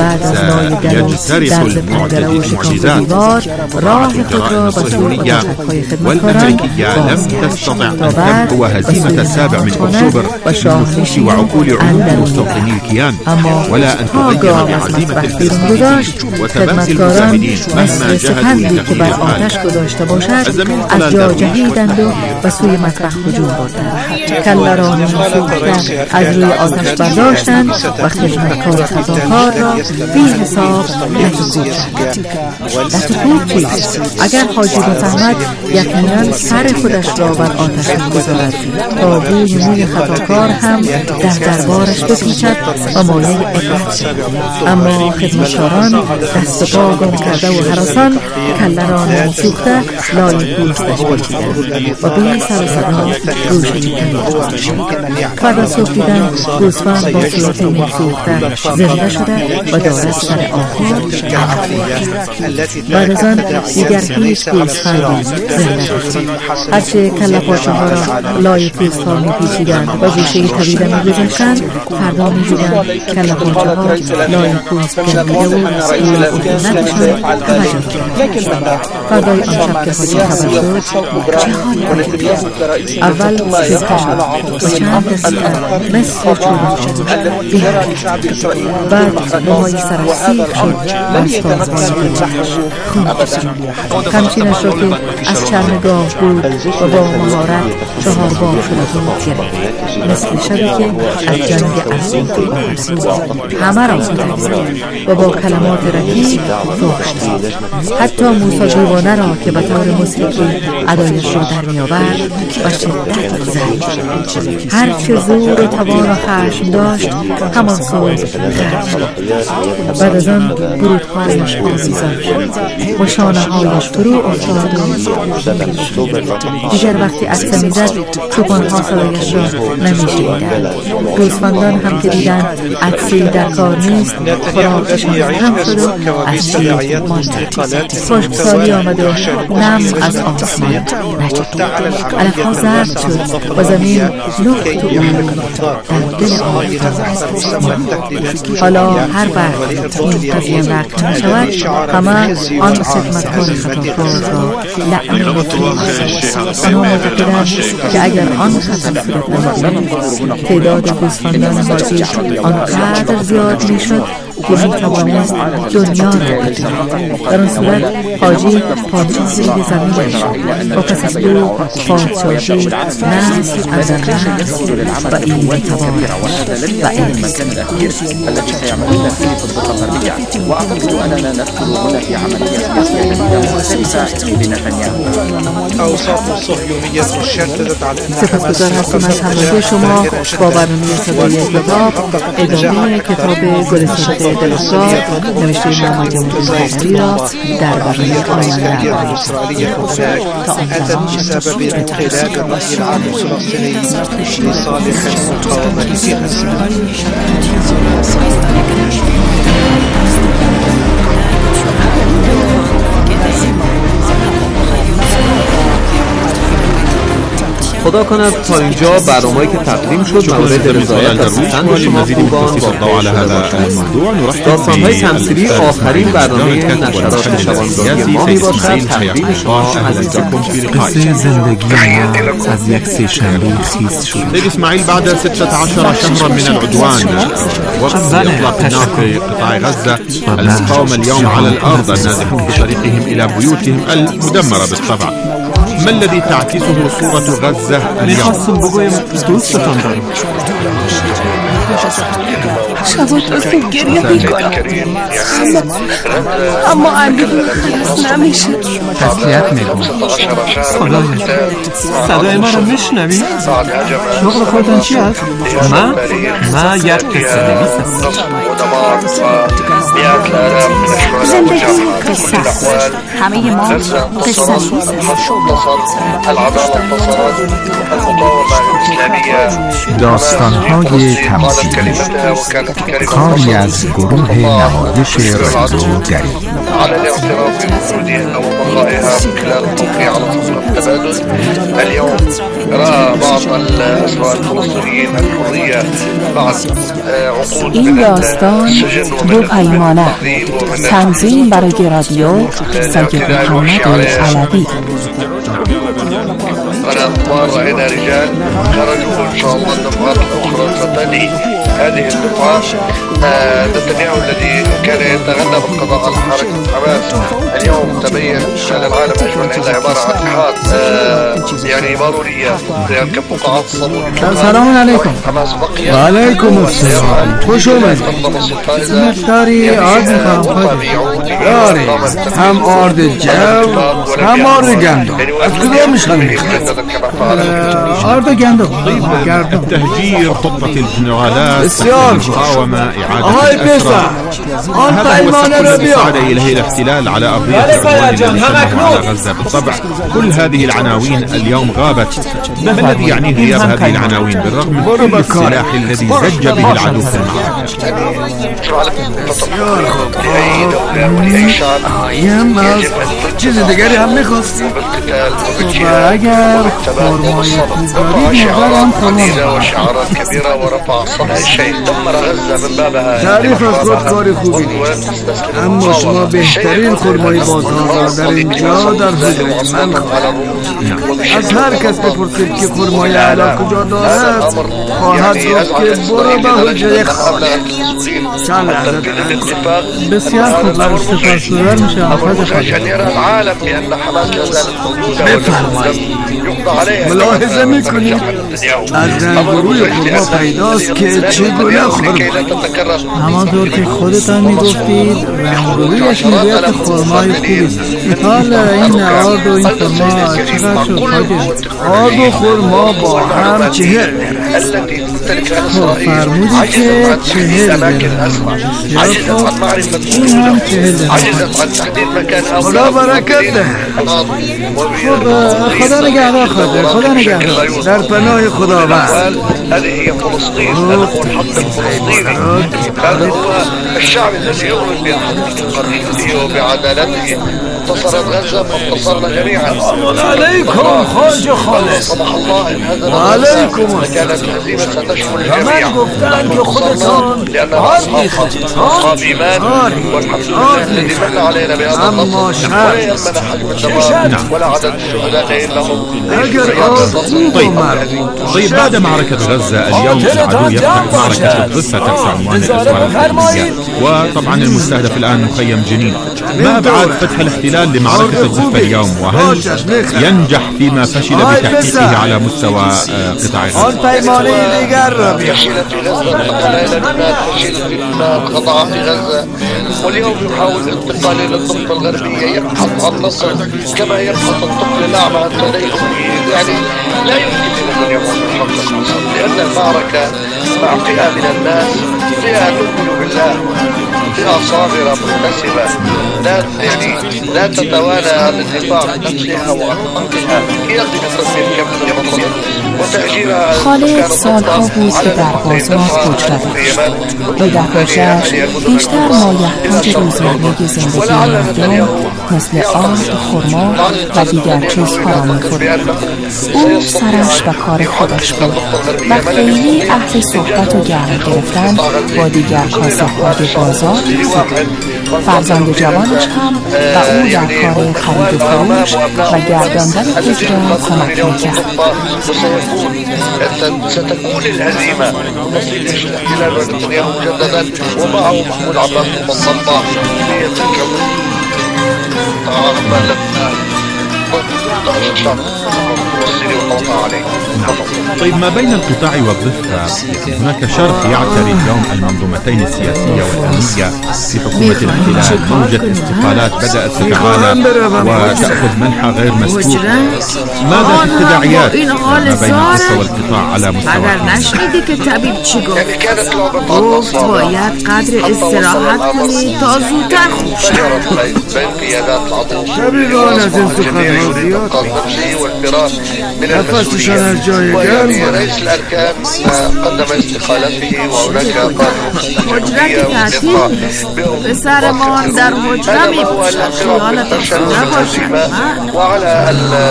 سيجترح المعجزات. الجرائم الصهيونية والأمريكية لم تستطع أن تمحو هزيمة 7 أكتوبر من نفوس وعقول عموم مستوطني الكيان، ولا أن تغير بعزيمة الفلسطينيين وثبات المجاهدين مهما جهدوا لتغيير الحال. الزمن از جا جهیدند و سوی مطرح هجوم بردند. کلران سوخته از روی آتش برداشتند و خدمتکار خطاکار را بی حساب لطف‌کوب کرد. لطف‌کوب چیست؟ اگر حاجی بفهمد یقینا سر خودش را بر آتش می‌گذارد تا بوی موی خطاکار هم در دربارش بپیچد و مایه عبرت شود. اما خدمتکاران دست و پا گم کرده و هراسان کلران سوخته لای پوستش پیچیدند و بی سر و صدا گوش می‌کردند. بعد از سوختیدن گوسفند با صورت می‌سوخته زنده شده و دارد سر آخر بعد از آن دیگر هیچ گوسفندی زنده نشد. هرچه کله پاچه ها را لای پوست ها می‌پیچیدند و گوشه طویله می‌گذاشتند، فردا می‌دیدند کله پاچه ها لای پوست گندیده و روی عفونتشان توجه کرد. فردای آن شب که حاجی خبر شد چه حالی بود؟ اول سیزده شد و چند دسته مثل چوبان بیرد. بعد موهای سرش سیخ شد و از تازهای دلش خون کشید. خمچینش را که از چرم گاو بود و با مهارت 4 بار شده بود گرفت، مثل شبی که از جنگ اسود آمده بود. همه را و با کلمات رکیب فحش داد. حتی موسی دیوانه را که به طور موسیقی ادایش را در می‌آورد و شدت زد. هر چه زور و توان و خشم داشت همان سو خرج شد. بعد از آن برودهایش آویزان شد و شانه‌هایش فرو افتاد و دیگر وقتی عطسه می‌زد چوپان‌ها صدایش را نمی‌شنیدند. گوسفندان هم که دیدند عطسه‌ای در کار نیست خوراکشان هم شد و از چیز ماندند. خشکسالی آمد و نم از آسمان نچید. علف‌ها زرد شد و زمین لخت و در دل آفتاب. حالا هر وقت این قضیه وقت می شود همه آن خدمتکار خطاکار را لعنت می‌کنند. آنها معتقدند که اگر آن خطا صورت نمی‌گرفت تعداد گوسفندان حاجی آنقدر زیاد میشد که میتوانست دنیا را ببیند. در آن صورت حاجی پاچه زیر زمینش و پس از او پادشاهی نسل اندر نسل و این میتواند و این التي سيعملون فيه في الضفة الغربية. وأعتقد أننا ندخل هنا في عملية سياسية جديدة مختلفة لنتنياهو. أوساط الصهيونية شددت على سپاسگزار هستم از همراهی شما با برنامه صدای کتاب. ادامه کتاب گلستان دلستار نوشته محمد جمهوری را در برنامه آینده تا آن زمان بسبب انقلاب الرأي العام الفلسطيني لصالح المقاومة في غزة. خدا کند تا اینجا برنامه‌ای که تقدیم شد مورد رضایت و پسند شما خوبان داستان‌های تمثیلی آخرین برنامه نشرات شبانگاهی ما میباشد. تقدیم شما عزیزان قصه زندگی ما از یک سه‌شنبه خیس شد. سيد إسماعيل بعد 16 شهرا من العدوان وقت إطلاق النار في قطاع غزة المقاومة اليوم على الأرض النازحون بطريقهم إلى بيوتهم المدمرة بالطبع. ما الذي تعكسه صورة غزة اليوم؟ شبات خوب گریه میکنم اما اندیدون خلاص نمیشه. تسلیت میکنم. خدایا صدای ما رو میشنوی؟ شغل خودتان چی هست؟ من یک قصه نویسم. زندگی قصه است. همه ما قصه نیست. داستان‌های تمثیلی کاری از گروه نمایش رادیو گری. على الاعتراف بوجودها وبقائها من خلال التوقيع على صفقة التبادل. اليوم رأى بعض الأسرى الفلسطينيين الحرية بعد عقود این داستان دو پیمانه تنظیم برای رادیو سید محمد علوی. رأينا رجال خرجوا إن شاء الله الدفعات الأخرى ستلي هذه الدفعة. نتنياهو الذي كان يتغنى بالقضاء على حركة حماس اليوم تبين للعالم أجمع أنها عبارة عن اتحاد يعني مرورية كفقاعات الصابون. السلام عليكم. وعليكم السلام. خوش اومد. مقداری آرد میخوام خواهد داری هم آرد جو هم آرد گندم. از کدام میشن آرد گندم. تهجير خطة الجنرالات المقاومة إعادة الأسرى. هذا هو السبب الذي صعد إليه الاحتلال على أرضية العدوان الذي شنه على غزة. بالطبع كل هذه العناوين اليوم غابت. ما الذي يعنيه غياب هذه العناوين بالرغم من كل السلاح الذي زج به العدو في المعركة؟ چیز دیگری هم میخواستی؟ و اگر فرمای خوبداری مقدرم تمام وشعارات كبيرة ورفع صوت الشيء دمر غزة من بابها. تعریف از خود کاری خوبی نیست، اما شما بهترین خرمای بازار را در اینجا در حجره من خواهد. از هر کس بپرسید که خرمای اعلا کجا دارد خواهد گفت که برو به حجره خاله. چند لحظه بسیار خوب سپاسگزار میشه آفاز عشان يرى العالم بأن حماس لا زالت موجودة ملاحظه میکنید از رنگروی خرما پیداست که چگونه خرما همانطور که خودتان میگفتید رنگرویش میگوید که خرمای خوبی. حالا این آرد و این خرما چقدر شد خواهد؟ آرد و خرما با هم 40 فرمودی که 40 این هم 40 خدا برکت ده. خدا نگهدار خدا نگهدار در پناه خداوند. هذه هي فلسطين. هذا هو الحق الفلسطيني. هذا هو الشعب الذي يؤمن بحقه قضيته وبعدالته. انتصرت غزة فانتصرنا جميعا. عليكم خالد خالد. صباح الله إن هذا وعليكم كانت الهزيمة ستشمل الجميع. نحن وصلنا لأننا أصحاب إيمان، والحمد لله الذي من علينا بهذا النصر، ولا يهمنا حجم الدمار ولا عدد الشهداء إنهم. طيب بعد معركة غزة اليوم العدو يفتح معركة الضفة تحت عنوان الإسرائيل الحربية، وطبعا المستهدف الآن مخيم جنين. ما أبعاد فتح الاحتلال لمعركة الضفة اليوم، وهل ينجح فيما فشل بتحقيقه على مستوى قطاع غزة؟ قطع في غزة، واليوم يحاول الانتقال إلى الضفة الغربية، يبحث عن نصر كما يبحث الطفل الأعمى عن تدين. يعني لا يمكن أن يكون محقق نصر، لأن المعركة مع فئة من الناس، فئة تؤمن بالله، فئة صابرة مبتسمة، لا تتوانى عن الدفاع عن نفسها وعن حقها. هي تستطيع كم بطل وتأجيرها. خالد سالها بود که در بازار کجرد داشت و در حجرش بیشتر مایحتاج روزمره زندگی مردم مثل آرد، خرما و دیگر چیزها را می‌خورد. او سرش به کار خودش بود و خیلی اهل صحبت و گرم گرفتن با دیگر کاسب‌های بازار بود. فرزند جوانش هم و او در کار خرید و فروش و گرداندن تجارت کمک می‌کرد. ستكون الهزيمة نسيج الاحتلال ونتنياهو مجددا ومعه محمود عباس المصطفى ليتركب طيب ما بين القطاع والضفة هناك شرخ يعتري اليوم المنظومتين السياسية والأمنية في حكومة الاحتلال. موجة استقالات بدأت تتعالى وتأخذ منحى غير مسبوق. ماذا في التداعيات ما بين الضفة والقطاع على مستوى نشنیدی که طبیب چی گفت؟ باید قدر استراحت کنی تا زودتر خوب شبیگان از این سخنها زیاد نفسشان از جای گرم. رئيس الأركان قدم استقالته وهناك حجرت تعطیل پسرمان در حجره می باشد، خیالت افسوده باشد. وعلى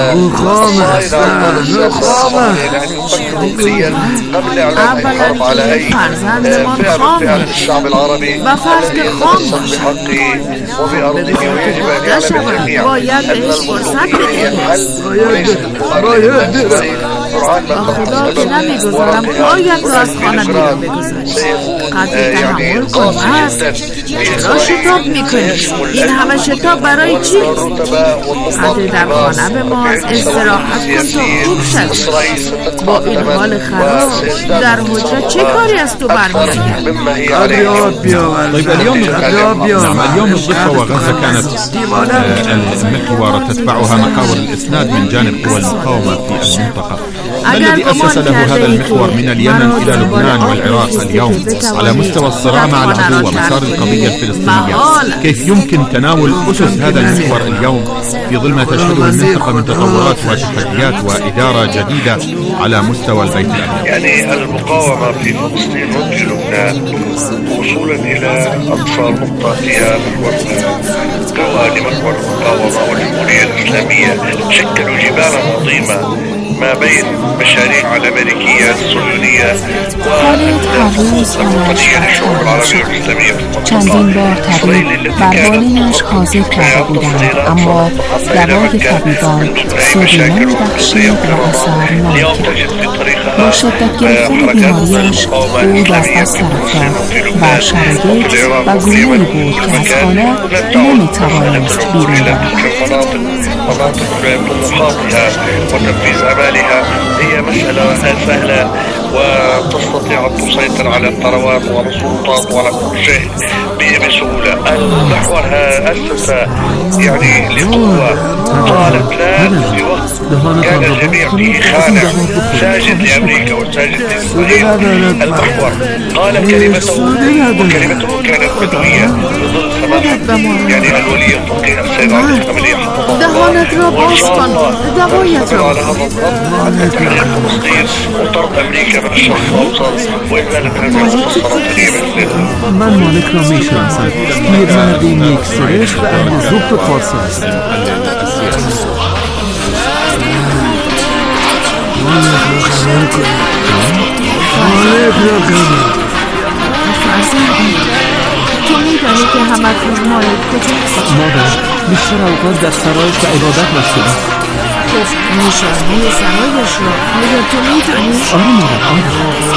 اولا که فرزندمان خام الشعب العربي و فرض که خام باشد بگذاشته شود، باید بهش فرصت بدهید. با خدا که نمیگذارم پایت را از خانه بیرون بگذاری. قدر تحمل کن است. چرا شتاب میکنی؟ این همه شتاب برای چی؟ قدر در خانه بماز، استراحت کن تا خوب شد. با این حال خراب در حجره چه کاری از تو برمیآید؟ طيب اليوم الضفة وغزة كانت المحور تتبعها محاور الإسناد من جانب قوى المقاومة في المنطقة. ما الذي أسس له هذا المحور من اليمن إلى لبنان والعراق اليوم على مستوى الصراع مع العدو ومسار القضية الفلسطينية؟ كيف يمكن تناول أسس هذا المحور اليوم في ظل ما تشهده المنطقة من تطورات وتحديات وإدارة جديدة على مستوى البيت الأبيض؟ يعني المقاومة في فلسطين وفي لبنان وصولا إلى أقصى نقطة فيها قوى محور المقاومة والجمهورية الإسلامية شكلوا جبالا عظيمة ما بين مشاريع الأمريكية الصهيونية والوطنية للشعوب العربية والإسلامية في چندین بار طبیب بر بالینش حاضر کرده بودند، اما دوای طبیبان سودی نمیبخشید و اثر نمیکرد. با شدت گرفتن بیماریش او در دست افتاد و شرایط و گروهی بود که از خانه نمیتوانست بیرون برود. هي مسألة سهلة وتستطيع أن تسيطر على الثروات والسلطات وعلى كل شيء بسهولة. المحور أسس يعني لقوة قالت لا في وقت كان الجميع فيه خانع ساجد لأمريكا وساجد لإسرائيل. المحور قال كلمته وكلمته كانت بدوية بظل سماحة يعني الولي الفقيه السيد عبد الحميد دهانت را باز کن، دوایت را فلسطين وطرد أمريكا من الشرق الأوسط وإزالة هذه المستنصرات. من مالک را میشناسم، پیرمردی نیک سرشت و اهل ذوق و پارسا است. مالک را خبر کنید. تو میدانی که همتون مالک کجاست؟ مادر بیشتر اوقات در سرایش به عبادت مشغول است. نشانه سرایش را آیا تو میدانی؟ آره مادر، آره.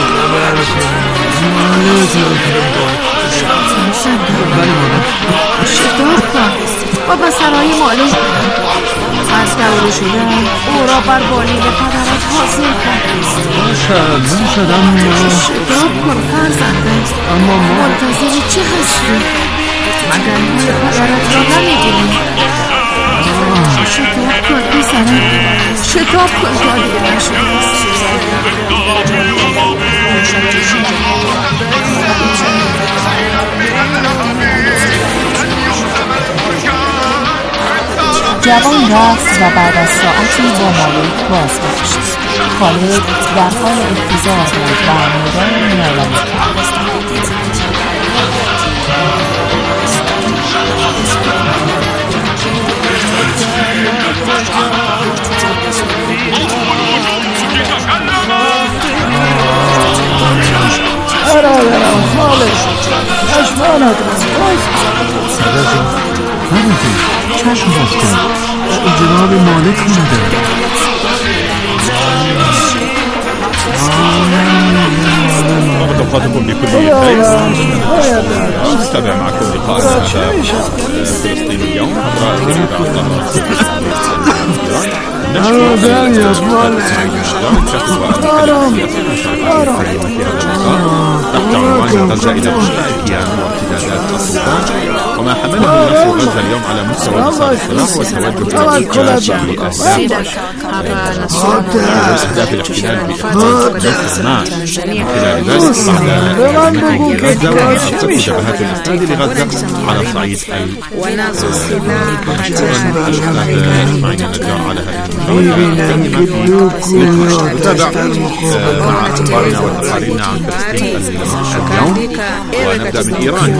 بله مادر. شتاب کن و به سرای مالک از دوره شدن او را بر بالین پدرت حاضر کن. باشد اما شتاب کن فرزنده، اما ما منتظر چه هستی؟ مگر مال پدرت را نمیگیری؟ شتاب کن پسرم، شتاب کن تا دیگه نشد. جوان رفت و بعد از ساعتی با مالک بازگشت. خالد در حال انتظار بود و میدان نالانی کرد. برادرم خالد، چشمانت را باز چشم باز کن. جناب مالک اومده. أوقاتكم بكل خير. نتابع معكم لقاء فلسطين اليوم عبر إذاعة القاهرة. تحت عنوان غزة إلى بشاء الكيان وامتدادات السلطان وما حمله نشر غزة اليوم على مستوى نصار الصراع والتوجه إلى إيجاد أهداف الاحتلال باستثناء من خلال ذلك بعد غزة وتخطيط شبهات الإفساد لغزة على صعيد معين النجار على هذه نتابع مع أخبارنا وتقاريرنا عن فلسطين اليوم ونبدأ من إيران.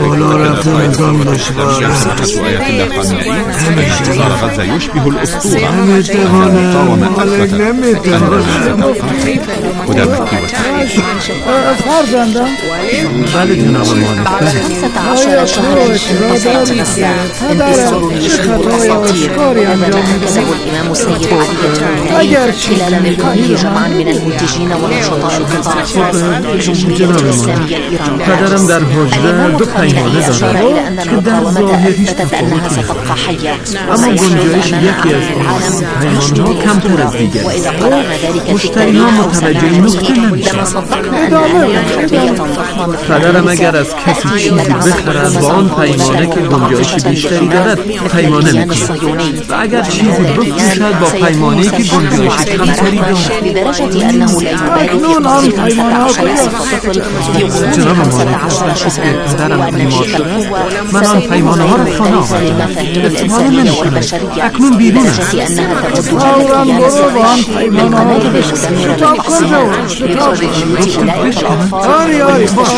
آية الله خامنئي انتصار غزة يشبه الأسطورة المقاومة أثبتت هدى مكي فرزندم بله جناب المالك. 15 شهرا انتصار غزة انتصار يشبه الأساطير ركزه الإمام السيد علي خلال لقائه جمعا من المنتجين ونشطاء القطاع الخاص بالجمهورية الإسلامية الإيرانية. پدرم در حجره دو پیمانه دارد که در ظاهر هیچ تفاوتی نیست، اما گنجایش یکی از پیمانها کمتر از دیگر. مشتری‌ها متوجه نکته نمیشن. پدرم اگر از کسی چیزی بخرد با آن پیمانه که گنجایش بیشتری دارد پیمانه میکند و اگر چیزی بفروشد با پیمانه که گنجایش کمتری دارد. اکنون آن پیمانه جناب مالک، وقتی که پدرم بیمار شد من آن پیمانه ها را خانه آوردم. استفاده نمی‌کنم. اکنون بیرون است. فوراً برو با آن پیمانه ها رو شتاب کن جو. آری أضاف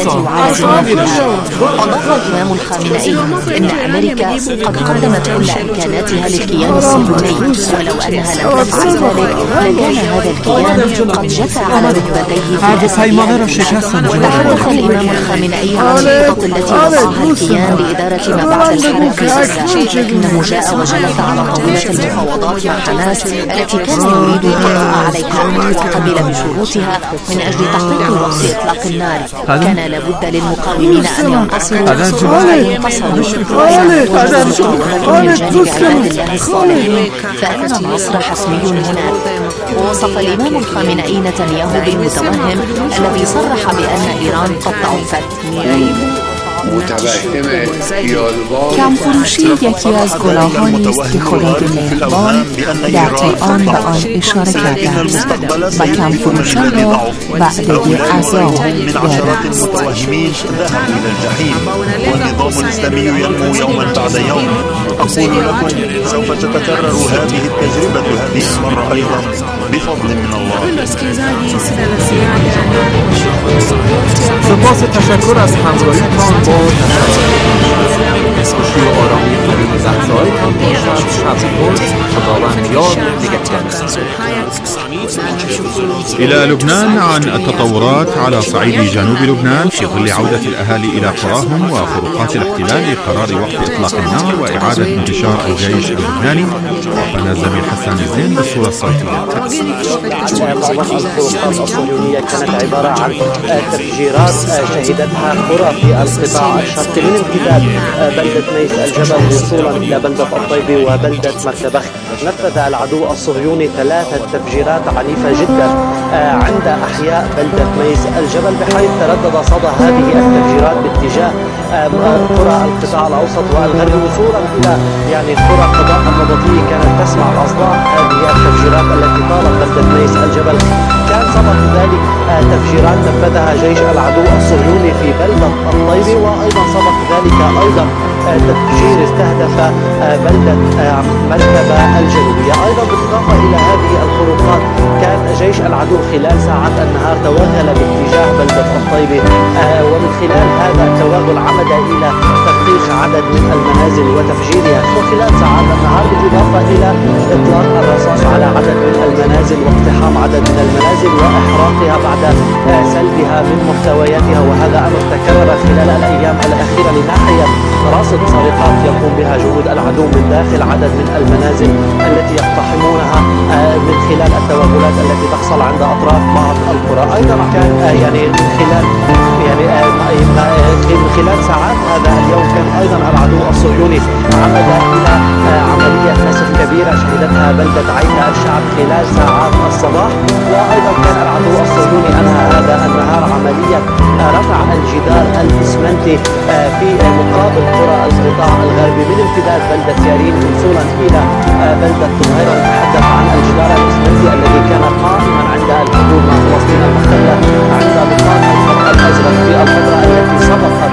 الإمام الخامنئي إن أمريكا قد قدمت كل إمكاناتها للكيان الصهيوني ولو أنها لم تفعل ذلك لكان هذا الكيان قد جثى على ركبتيه هذا پیمانه را شکستند. وتحدث الإمام الخامنئي عن الخطط التي وضعها الكيان لإدارة مبعث الحرب في غزة، لكنه جاء وجلس على طاولة المفاوضات مع حماس التي كان يريد الوقوع عليها وقبل بشروطها من أجل تحقيق وقف إطلاق النار. كان لابد للمقاومين أن ينتصروا من جانب عباد الله الصالحين، فأتى النصر حسمي هناك. ووصف الإمام الخامنئي نتنياهو بالمتوهم الذي صرح بأن إيران قد ضعفت. کم فروشی یکی از گناهانی است که خدای مهربان در قرآن به آن اشاره کرده است و کم فروشان را وعده عذاب داده است. والنظام الإسلامي ينمو يوما بعد يوم. أقول لكم سوف تتكرر هذه التجربة هذه المرة أيضا بفضل من الله. سپاس تشکر از همراهیتان با خوشی و آرامی زحزایتان باشد شب برد خداوند یاد نگهدار. إلى لبنان عن التطورات على صعيد جنوب لبنان في ظل عودة الأهالي إلى قراهم وخروقات الاحتلال لقرار وقف إطلاق النار وإعادة انتشار الجيش اللبناني. وقنا الزميل حسان الزين بالصورة الصوتية. معظم الخروقات الصهيونية كانت عبارة عن تفجيرات شهدتها قرى في القطاع الشرقي من امتداد بلدة ميس الجبل وصولا إلى بلدة الطيبة وبلدة مرتبخ. نفذ العدو الصهيوني 3 تفجيرات عنيفة جدا عند أحياء بلدة ميس الجبل، بحيث تردد صدى هذه التفجيرات باتجاه قرى القطاع الأوسط والغربي وصولا إلى قرى قضاء النبطية كانت تسمع أصداء هذه التفجيرات التي طالت بلدة ميس الجبل. كان سبق ذلك تفجيرات نفذها جيش العدو الصهيوني في بلدة الطيبة، وأيضا سبق ذلك أيضا تفجير استهدف بلدة مرتبة الجنوبية. أيضا بالإضافة إلى هذه الخروقات كان جيش العدو خلال ساعات النهار توغل باتجاه بلدة الطيبة، ومن خلال هذا التوغل عمد إلى تفقيخ عدد من المنازل وتفجيرها، وخلال ساعات النهار بالإضافة إلى إطلاق الرصاص على عدد من المنازل واقتحام عدد من المنازل وإحراقها بعد سلبها من محتوياتها. وهذا أمر تكرر خلال الأيام الأخيرة لناحية رصد سرقات يقوم بها جنود العدو من داخل عدد من المنازل التي يقتحمونها من خلال التوغلات التي تحصل عند أطراف بعض القرى. أيضا كان من خلال ساعات هذا اليوم كان أيضا العدو الصهيوني عمد إلى عملية نسف كبيرة شهدتها بلدة عيتا الشعب خلال ساعات الصباح. وأيضا كان العدو الصهيوني أنهى هذا النهار عملية رفع الجدار الإسمنتي في مقابل قرى القطاع الغربي من امتداد بلدة يارين وصولا إلى بلدة طهيرة. نتحدث عن الجدار الإسمنتي الذي كان قائما عند الحدود مع فلسطين المحتلة عند مقام الخط الأزرق في الفترة التي سبقت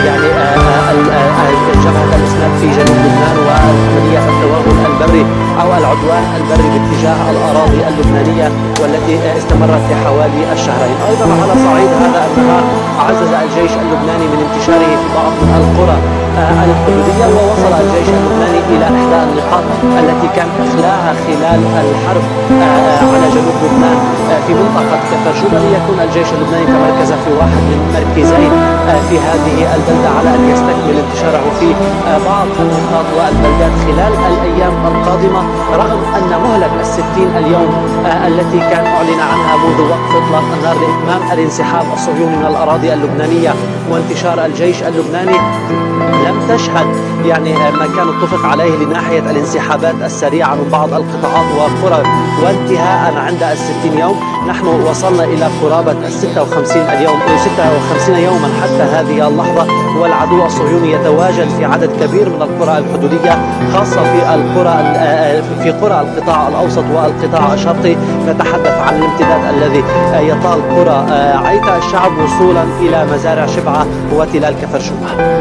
جبهة الإسلام في جنوب لبنان وعملية التوغل البري أو العدوان البري باتجاه الأراضي اللبنانية والتي استمرت لحوالي الشهرين. أيضا على صعيد هذا النهار عزز الجيش اللبناني من انتشاره في بعض من القرى الحدودية، ووصل الجيش اللبناني إلى إحدى النقاط التي كان إخلاها خلال الحرب على جنوب لبنان في منطقة كفرشوبة، ليكون الجيش اللبناني تمركز في واحد من مركزين في هذه البلدة على أن يستكمل انتشاره في بعض النقاط والبلدات خلال الأيام القادمة، رغم أن مهلة 60 اليوم التي كان أعلن عنها منذ وقف إطلاق النار لإتمام الانسحاب الصهيوني من الأراضي اللبنانية وانتشار الجيش اللبناني لم تشهد ما كان اتفق عليه لناحية الانسحابات السريعة من بعض القطاعات وقرى وانتهاء عند 60 يوم. نحن وصلنا إلى قرابة 56 اليوم أو 56 يوما حتى هذه اللحظة، والعدو الصهيوني يتواجد في عدد كبير من القرى الحدودية خاصة في قرى القطاع الأوسط والقطاع الشرقي. نتحدث عن الامتداد الذي يطال قرى عيتا الشعب وصولا إلى مزارع شبعة وتلال كفرشوبة.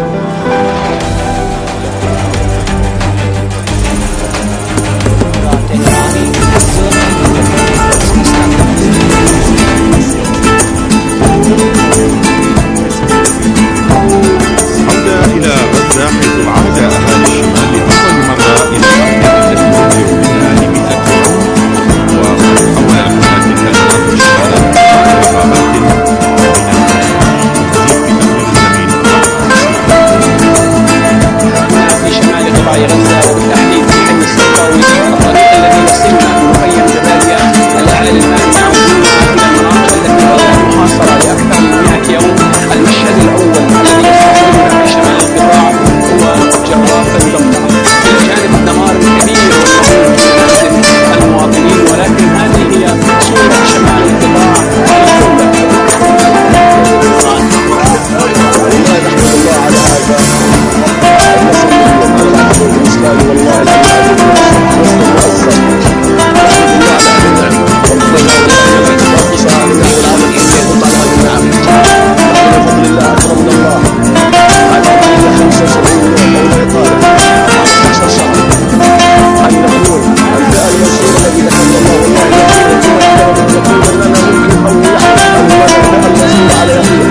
عودة إلى غزة، حيث عاد أهالي الشمال لأول مرة إلى الأهل التي تبدأ لمئة يوم، وحول هناك كلمات الشمال في شمال قطاع غزة وبالتحديد في حي السلطاوي الطريق الذي يصلنا من مخيم جباليا الأعلى الآن يعودون إلى المناطق التي ظلت محاصرة لأكثر من 100 يوم. المشهد الأول الذي يستحضرنا في شمال القطاع هو جراف الدمار إلى جانب الدمار الكبير والمهول في منازل المواطنين، ولكن هذه هي صورة شمال القطاع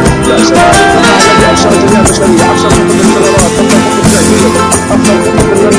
أفضل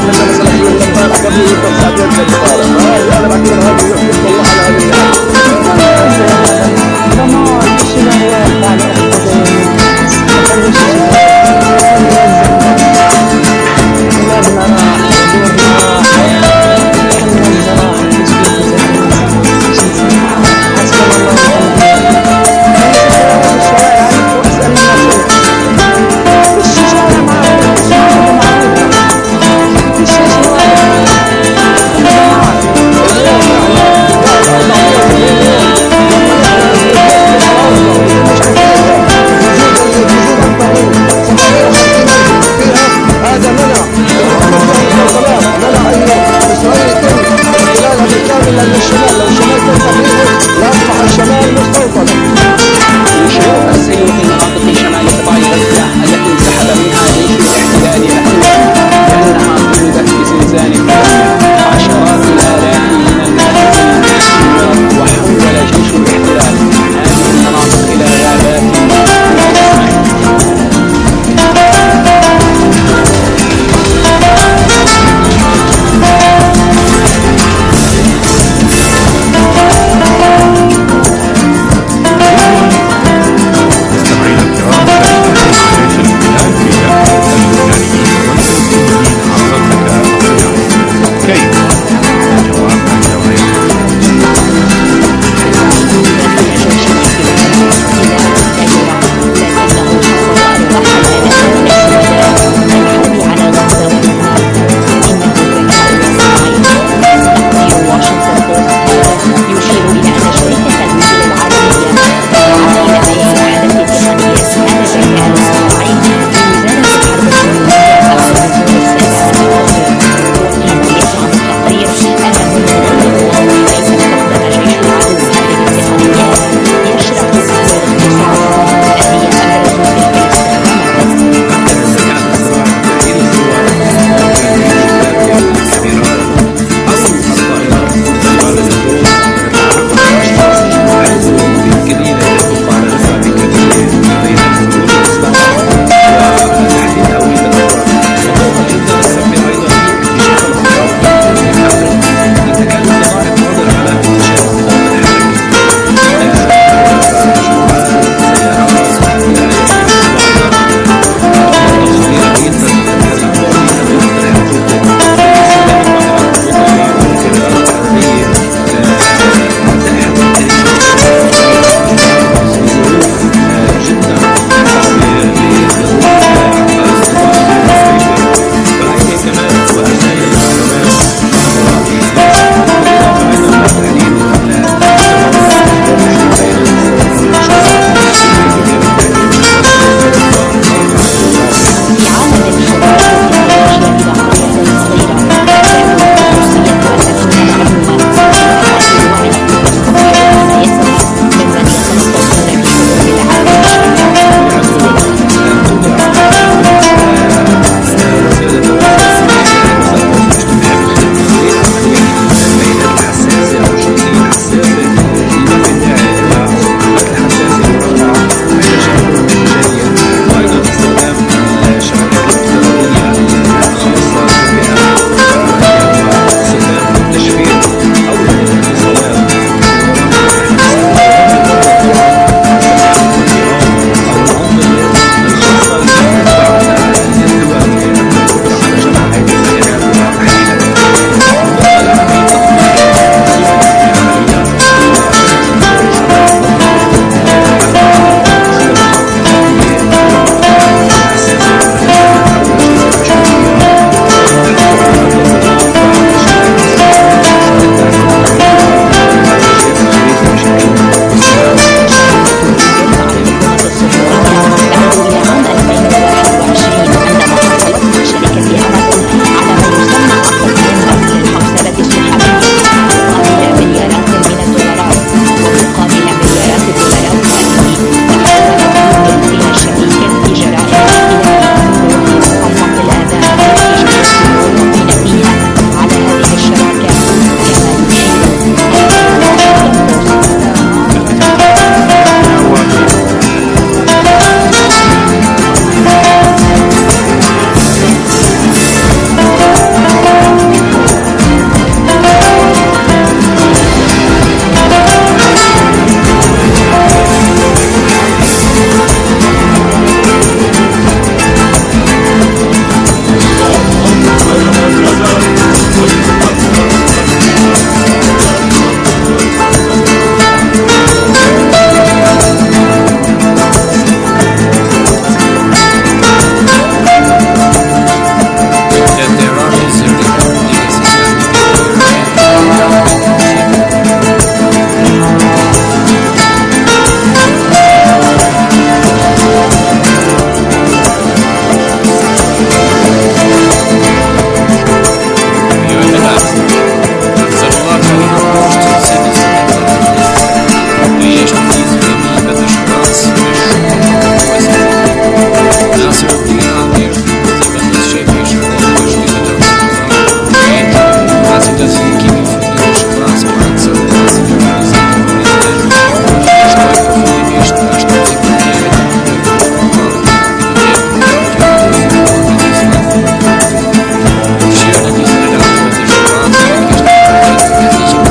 الشمال لو الشمال كان تقريبا لا أصبح الشمال مستوطن